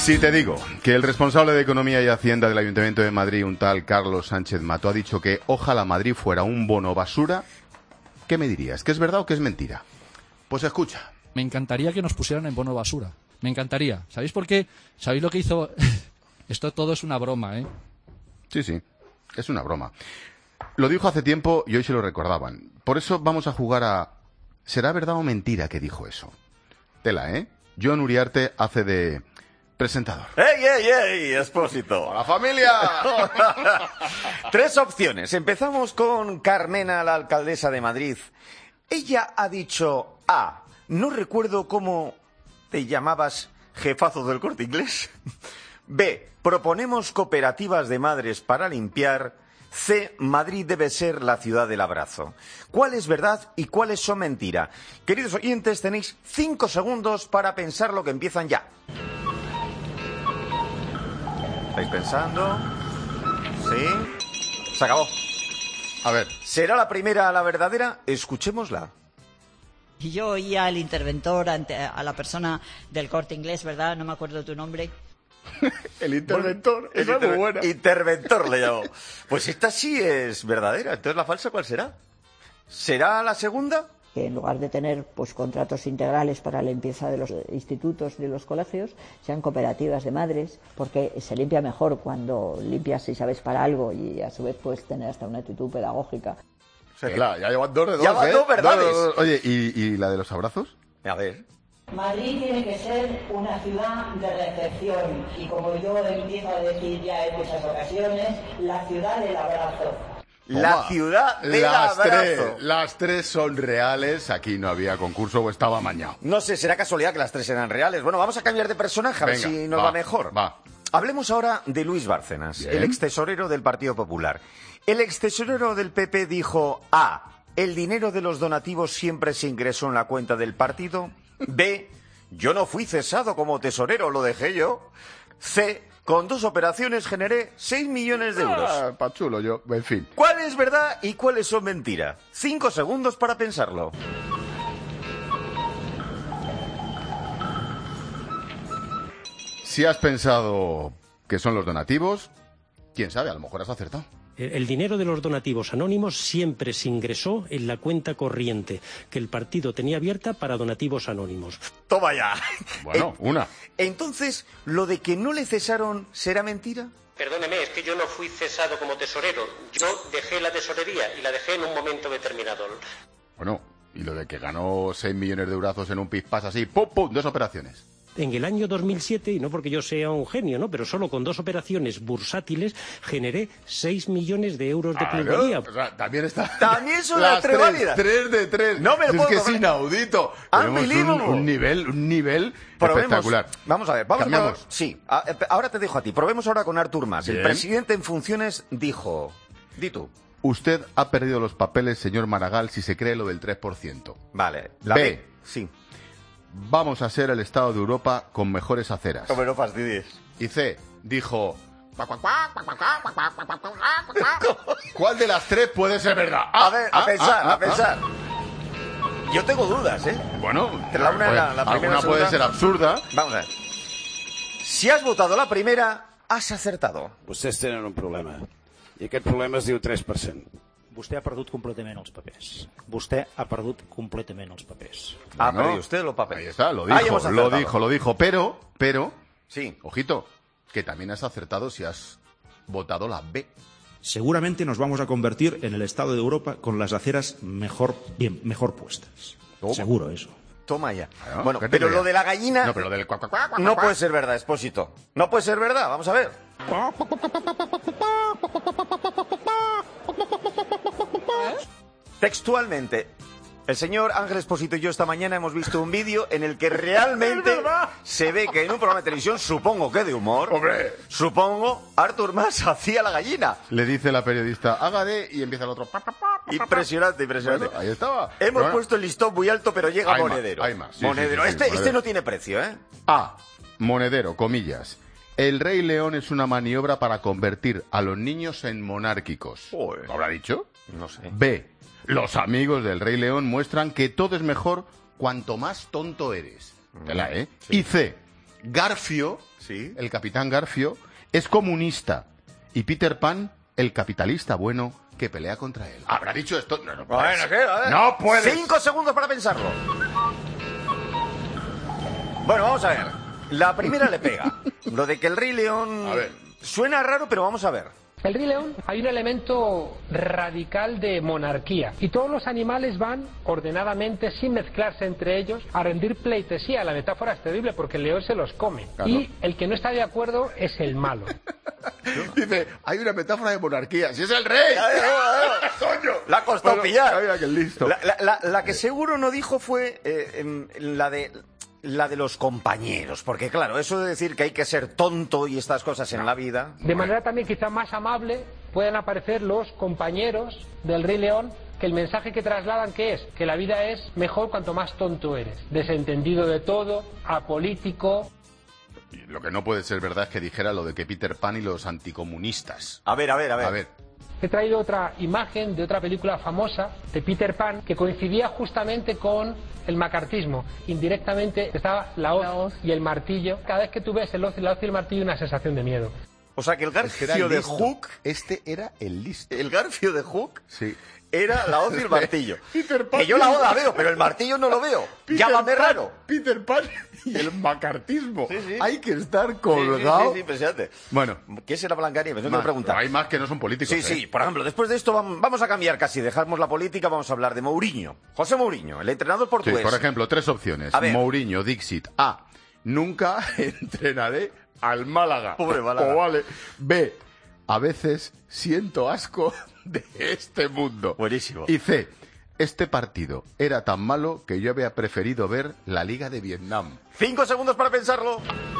Si te digo que el responsable de Economía y Hacienda del Ayuntamiento de Madrid, un tal Carlos Sánchez Mato, ha dicho que ojalá Madrid fuera un bono basura, ¿qué me dirías? ¿Que es verdad o que es mentira? Pues escucha. Me encantaría que nos pusieran en bono basura. Me encantaría. ¿Sabéis por qué? ¿Sabéis lo que hizo? Esto todo es una broma, ¿eh? Sí, es una broma. Lo dijo hace tiempo y hoy se lo recordaban. Por eso vamos a jugar a... ¿Será verdad o mentira que dijo eso? Tela, ¿eh? Joan Uriarte hace de... presentador. ¡Ey, Expósito! ¡Hola, familia! 3 opciones. Empezamos con Carmena, la alcaldesa de Madrid. Ella ha dicho A. No recuerdo cómo te llamabas, jefazo del Corte Inglés. B. Proponemos cooperativas de madres para limpiar. C. Madrid debe ser la ciudad del abrazo. ¿Cuál es verdad y cuáles son mentira? Queridos oyentes, tenéis 5 segundos para pensar lo que empiezan ya. ¿Estáis pensando? ¿Sí? Se acabó. A ver. ¿Será la primera la verdadera? Escuchémosla. Yo oía al interventor, a la persona del Corte Inglés, ¿verdad? No me acuerdo tu nombre. El interventor, esa es muy buena. Interventor le llamó. Pues esta sí es verdadera. Entonces, ¿la falsa cuál será? ¿Será la segunda? Que en lugar de tener contratos integrales para la limpieza de los institutos, de los colegios, sean cooperativas de madres, porque se limpia mejor cuando limpias y sabes para algo y a su vez puedes tener hasta una actitud pedagógica. O sea que... Ya llevan 2 de 2, ya van 2 verdades. Dos. Oye, ¿y la de los abrazos? A ver. Madrid tiene que ser una ciudad de recepción y, como yo empiezo a decir ya en muchas ocasiones, la ciudad del abrazo. La ciudad del abrazo. Las 3 son reales. Aquí no había concurso o estaba amañado. No sé, será casualidad que las 3 eran reales. Bueno, vamos a cambiar de personaje a ver si nos va mejor. Va. Hablemos ahora de Luis Bárcenas, Bien. el extesorero del Partido Popular. El extesorero del PP dijo A. El dinero de los donativos siempre se ingresó en la cuenta del partido. B. Yo no fui cesado como tesorero, lo dejé yo. C. Con 2 operaciones generé 6 millones de euros. Pachulo yo, en fin. ¿Cuál es verdad y cuáles son mentira? 5 segundos para pensarlo. Si has pensado que son los donativos, quién sabe, a lo mejor has acertado. El dinero de los donativos anónimos siempre se ingresó en la cuenta corriente que el partido tenía abierta para donativos anónimos. Toma ya. Bueno, una. Entonces, ¿lo de que no le cesaron será mentira? Perdóneme, es que yo no fui cesado como tesorero. Yo dejé la tesorería y la dejé en un momento determinado. Bueno, y lo de que ganó 6 millones de euros en un pispás así, ¡pum, pum! 2 operaciones. En el año 2007, y no porque yo sea un genio, ¿no?, pero solo con 2 operaciones bursátiles generé 6 millones de euros de plusvalía. O sea, también está. También son las 3 válidas. 3 de 3. No me lo puedo Es que es comer. inaudito. Tenemos un nivel espectacular. Vamos a ver, ¿Cambiamos? Sí, ahora te dejo a ti. Probemos ahora con Artur Mas. Bien. El presidente en funciones dijo... Di tú. Usted ha perdido los papeles, señor Maragall, si se cree lo del 3%. Vale. B. Sí. Vamos a ser el estado de Europa con mejores aceras. No me lo fastidies. Y C. Dijo... ¿Cuál de las 3 puede ser verdad? A ver, a pensar. Yo tengo dudas, ¿eh? Bueno, Entre la primera alguna y la puede segunda. ser absurda. Vamos a ver. Si has votado la primera, has acertado. Vostès tenen un problema. I aquest problema es diu 3%. Vostè ha perdut completament els papers. Vostè ha perdut completament els papers. Ha Bueno, perdido usted los papeles. Ahí está, lo Ahí hemos dijo, acertado. pero, Sí. ojito, que también has acertado si has votado la B. Seguramente nos vamos a convertir en el estado de Europa con las aceras mejor puestas. Toma. Seguro eso. Toma ya. Bueno, Bueno, pero lo de la gallina... No, pero lo del cuac, cuac, cuac, cuac, No cuac. puede ser verdad, Expósito. No puede ser verdad. Vamos a ver. Textualmente, el señor Ángel Expósito y yo esta mañana hemos visto un vídeo en el que realmente se ve que en un programa de televisión, supongo que de humor, ¡Hombre! supongo, Artur Mas hacía la gallina. Le dice la periodista, haga D, y empieza el otro. Impresionante. Bueno, ahí estaba. Hemos Bueno, puesto el listón muy alto, pero llega hay más, Monedero. hay más. Sí, Monedero. sí, Este Monedero. no tiene precio, ¿eh? A. Monedero, comillas. El Rey León es una maniobra para convertir a los niños en monárquicos. Joder. ¿Lo habrá dicho? No sé. B. Los amigos del Rey León muestran que todo es mejor cuanto más tonto eres. Tela, ¿eh? Sí. Y C. Garfio, Sí. el capitán Garfio, es comunista y Peter Pan, el capitalista bueno que pelea contra él. ¿Habrá dicho esto? No, no puede ser. ¿qué? A ver. No puede. 5 segundos para pensarlo. Bueno, vamos a ver. La primera le pega. Lo de que el Rey León... A ver. Suena raro, pero vamos a ver. El Rey León hay un elemento radical de monarquía y todos los animales van ordenadamente, sin mezclarse entre ellos, a rendir pleitesía. La metáfora es terrible porque el león se los come. Claro. Y el que no está de acuerdo es el malo. Dice, hay una metáfora de monarquía. ¡Si es el rey! ¡Coño! La ha costado pillar. Mira que listo. La que seguro no dijo fue la de los compañeros, porque claro, eso de decir que hay que ser tonto y estas cosas en la vida... De manera también quizá más amable pueden aparecer los compañeros del Rey León, que el mensaje que trasladan ¿qué es? Que la vida es mejor cuanto más tonto eres, desentendido de todo, apolítico. Lo que no puede ser verdad es que dijera lo de que Peter Pan y los anticomunistas. A ver. A ver. He traído otra imagen de otra película famosa de Peter Pan que coincidía justamente con el macartismo. Indirectamente estaba la hoz y el martillo. Cada vez que tú ves la hoz y el martillo, una sensación de miedo. O sea que el Garfio de Hook... Este era el listo. El Garfio de Hook Sí. era la hoz y el martillo. Peter Pan. Que yo la hoz la veo, pero el martillo no lo veo. Llámame raro. Peter Pan y el macartismo. Sí. Hay que estar colgado. Sí, impresionante. Bueno. ¿Qué será Blancanieves? No Más, quiero preguntar. pero hay más que no son políticos. Sí. Por ejemplo, después de esto vamos a cambiar casi. Dejamos la política, vamos a hablar de Mourinho. José Mourinho, el entrenador Sí, portugués. por ejemplo, 3 opciones. A ver. Mourinho, Dixit. A. Nunca entrenaré al Málaga. Pobre Málaga. O vale. B. A veces siento asco de este mundo. Buenísimo. Y C. Este partido era tan malo que yo había preferido ver la Liga de Vietnam. 5 segundos para pensarlo.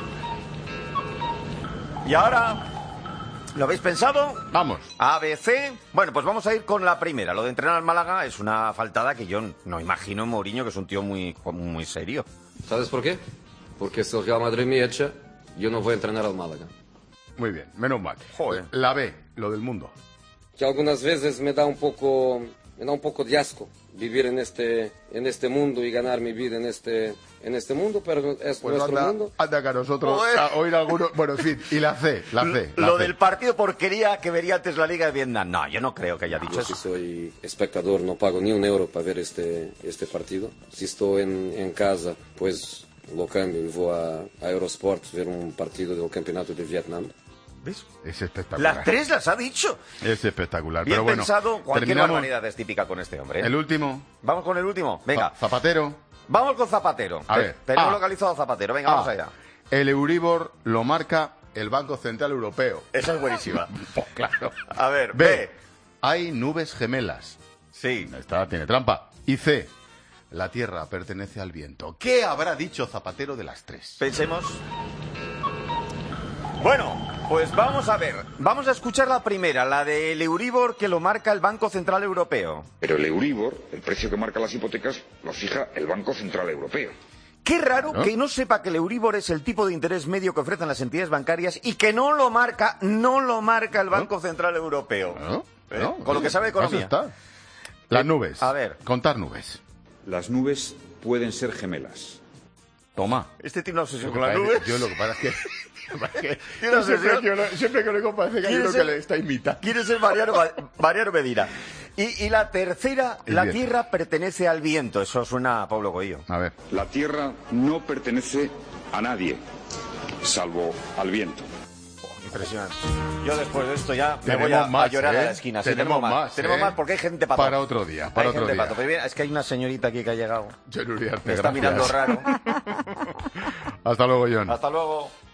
Y ahora... ¿Lo habéis pensado? Vamos. A, B, C. Bueno, pues vamos a ir con la primera. Lo de entrenar al Málaga es una faltada que yo no imagino en Mourinho, que es un tío muy serio. ¿Sabes por qué? Porque si el Real Madrid me echa, yo no voy a entrenar al Málaga. Muy bien, menos mal. Joder. La B, lo del mundo. Que algunas veces me da un poco de asco vivir en este mundo y ganar mi vida en este mundo, pero es Pues nuestro mundo. anda que a nosotros Joder. a oír algunos... Bueno, en fin, y la C. Lo del partido porquería que vería antes la Liga de Vietnam. No, yo no creo que haya dicho Yo eso. si soy espectador no pago ni un euro para ver este partido. Si estoy en casa, pues lo cambio y voy a Eurosport a ver un partido del campeonato de Vietnam. ¿Ves? Es espectacular. Las 3 las ha dicho. Es espectacular. Bien Pero bueno, pensado, cualquier terminamos. barbaridad es típica con este hombre. ¿eh? El último. Vamos con el último. Venga, Zapatero. vamos con Zapatero. A ver. Tenemos A. localizado a Zapatero. Venga, vamos allá. El Euribor lo marca el Banco Central Europeo. Esa es buenísima. Pues claro. A ver, B. B. Hay nubes gemelas. Sí. Esta tiene trampa. Y C. La tierra pertenece al viento. ¿Qué habrá dicho Zapatero de las 3? Pensemos. Bueno, pues vamos a ver. Vamos a escuchar la primera, la del Euribor que lo marca el Banco Central Europeo. Pero el Euribor, el precio que marca las hipotecas, lo fija el Banco Central Europeo. Qué raro ¿No? que no sepa que el Euribor es el tipo de interés medio que ofrecen las entidades bancarias y que no lo marca el Banco Central Europeo. ¿No? ¿Eh? ¿No? Con lo que sabe de economía. Eso está. Las nubes. A ver. Contar nubes. Las nubes pueden ser gemelas. Toma. Este tiene una obsesión con Lo las que pasa es nubes. que- Yo lo que pasa es que... Tiene una obsesión. siempre que lo digo parece que hay ¿Quiere uno ser- que le está imitando. Quiere ser Mariano Medina. Y la tercera, El la viento. tierra pertenece al viento. Eso suena a Pablo Coelho. A ver. La tierra no pertenece a nadie, salvo al viento. Impresionante. Yo después de esto ya me Tenemos voy a más, llorar a ¿eh? la esquina. Sí, Tenemos más, Tenemos ¿eh? más porque hay gente pato. Para otro día, para Hay otro gente día. pato. Pero bien, es que hay una señorita aquí que ha llegado. John Uriarte, Me está gracias. mirando raro. Hasta luego, John. Hasta luego.